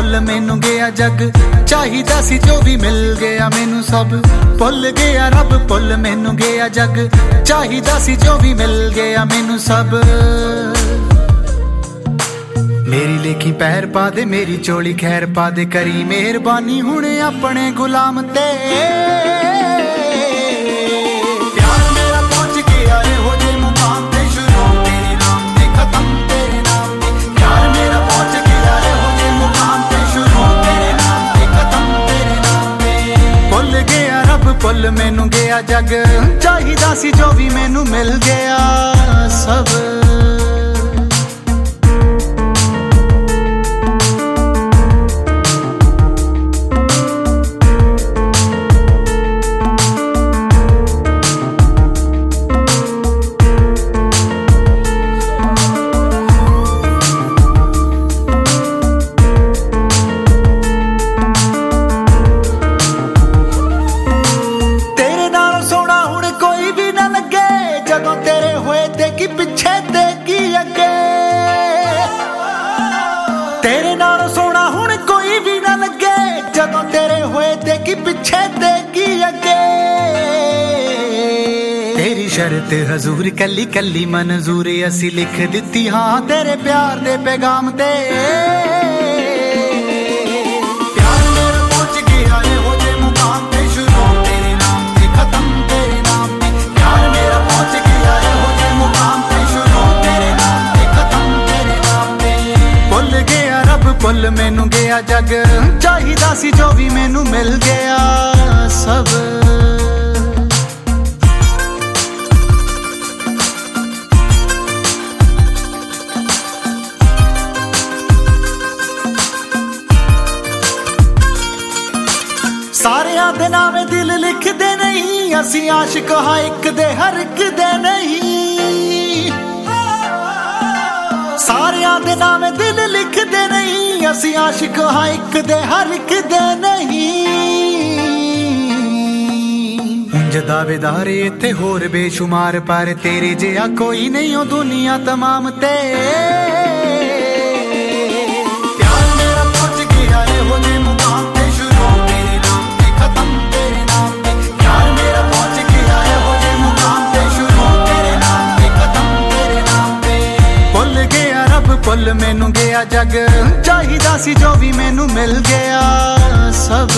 ਭੁੱਲ ਮੈਨੂੰ ਗਿਆ ਜੱਗ ਚਾਹੀਦਾ ਸੀ ਜੋ ਵੀ ਮਿਲ ਗਿਆ ਮੈਨੂੰ ਸਭ ਭੁੱਲ ਗਿਆ ਰੱਬ ਭੁੱਲ ਮੈਨੂੰ ਗਿਆ ਜੱਗ ਚਾਹੀਦਾ ਸੀ ਜੋ ਵੀ ਮਿਲ ਗਿਆ ਮੈਨੂੰ ਸਭ ਮੇਰੀ ਲੇਖੀ ਪੈਰ ਪਾ ਦੇ ਮੇਰੀ ਚੋਲੀ ਖੈਰ ਪਾ ਦੇ ਕਰੀ ਮਿਹਰਬਾਨੀ ਹੁਣ ਆਪਣੇ ਗੁਲਾਮ ਤੇ ਭੁੱਲ ਮੈਨੂੰ ਗਿਆ ਜੱਗ ਚਾਹੀਦਾ ਸੀ ਜੋ ਵੀ ਮੈਨੂੰ ਮਿਲ ਗਿਆ ਸਭ ਪਿੱਛੇ ਤੇ ਕੀ ਅੱਗੇ ਤੇਰੇ ਨਾਲ ਸੋਹਣਾ ਹੁਣ ਕੋਈ ਵੀ ਨਾ ਲੱਗੇ ਜਦੋਂ ਤੇਰੇ ਹੋਏ ਤੇ ਕੀ ਪਿੱਛੇ ਤੇ ਕੀ ਅੱਗੇ ਤੇਰੀ ਸ਼ਰਤ ਹਜ਼ੂਰ ਕੱਲੀ ਕੱਲੀ ਮਨਜ਼ੂਰ ਅਸੀਂ ਲਿਖ ਦਿੱਤੀ ਹਾਂ ਤੇਰੇ ਪਿਆਰ ਦੇ ਪੈਗਾਮ ਤੇ ਭੁੱਲ ਮੈਨੂੰ ਗਿਆ ਜੱਗ ਚਾਹੀਦਾ ਸੀ ਜੋ ਵੀ ਮੈਨੂੰ ਮਿਲ ਗਿਆ ਸਭ ਸਾਰਿਆਂ ਦੇ ਨਾਵੇਂ ਦਿਲ ਲਿਖਦੇ ਨਹੀਂ ਅਸੀਂ ਆਸ਼ਿਕ ਹਾਂ ਇੱਕ ਦੇ ਹਰ ਇੱਕ ਦੇ ਨਹੀਂ ਸਾਰਿਆਂ ਦੇ ਨਾਵੇਂ ਦਿਲ ਲਿਖਦੇ ਨਹੀਂ ਅਸੀਂ ਆਸ਼ਿਕ ਹਾਂ ਇੱਕ ਦੇ ਹਰ ਇੱਕ ਦੇ ਨਹੀਂ ਉਂਝ ਦਾਵੇਦਾਰੇ ਇੱਥੇ ਹੋਰ ਬੇਸ਼ੁਮਾਰ ਪਰ ਤੇਰੇ ਜਿਹਾ ਕੋਈ ਨਹੀਂ ਉਹ ਦੁਨੀਆ ਤਮਾਮ ਤੇ ਭੁੱਲ ਮੈਨੂੰ ਗਿਆ ਜੱਗ ਚਾਹੀਦਾ ਸੀ ਜੋ ਵੀ ਮੈਨੂੰ ਮਿਲ ਗਿਆ ਸਭ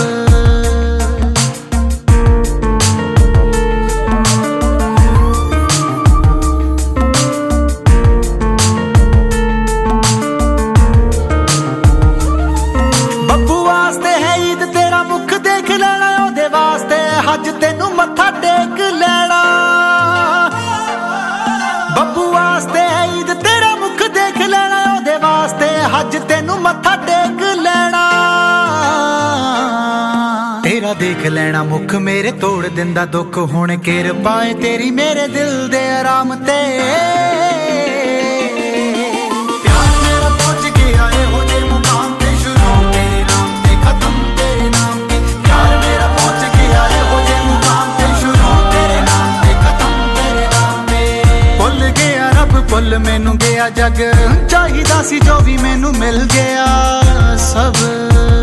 ਬੱਬੂ ਵਾਸਤੇ ਹੈ ਈਦ ਤੇਰਾ ਮੁਖ ਦੇਖ ਲੈਣਾ ਉਹਦੇ ਵਾਸਤੇ ਹੱਜ ਤੈਨੂੰ ਮੱਥਾ ਟੇਕ ਲੈਣਾ ਬੱਬੂ ਵਾਸਤੇ ਹੈ ਈਦ ਤੇਰਾ ਮੁਖ ਦੇਖ ਲੈਣਾ ਵਾਸਤੇ ਹੱਜ ਤੈਨੂੰ ਮੱਥਾ ਟੇਕ ਲੈਣਾ ਤੇਰਾ ਦੇਖ ਲੈਣਾ ਮੁਖ ਮੇਰੇ ਤੋੜ ਦਿੰਦਾ ਦੁੱਖ ਹੁਣ ਕਿਰਪਾ ਏ ਤੇਰੀ ਮੇਰੇ ਦਿਲ ਦੇ ਆਰਾਮ ਤੇ ਪਿਆਰ ਮੇਰਾ ਪਹੁੰਚ ਗਿਆ ਇਹੋ ਜਿਹੇ ਮੁਕਾਮ ਤੇ ਸ਼ੁਰੂ ਤੇਰੇ ਨਾਮ ਤੇ ਖਤਮ ਤੇਰੇ ਨਾਮ ਤੇ ਪਿਆਰ ਮੇਰਾ ਪਹੁੰਚ ਗਿਆ ਇਹੋ ਜਿਹੇ ਮੁਕਾਮ ਤੇ ਸ਼ੁਰੂ ਤੇਰੇ ਨਾਮ ਤੇ ਖਤਮ ਤੇਰੇ ਨਾਮ ਤੇ ਭੁੱਲ ਗਿਆ ਰੱਬ ਭੁੱਲ ਮੈਨੂੰ ਗਿਆ ਜੱਗ ਚਾਹੀਦਾ ਸੀ ਜੋ ਵੀ ਮੈਨੂੰ ਮਿਲ ਗਿਆ ਸਭ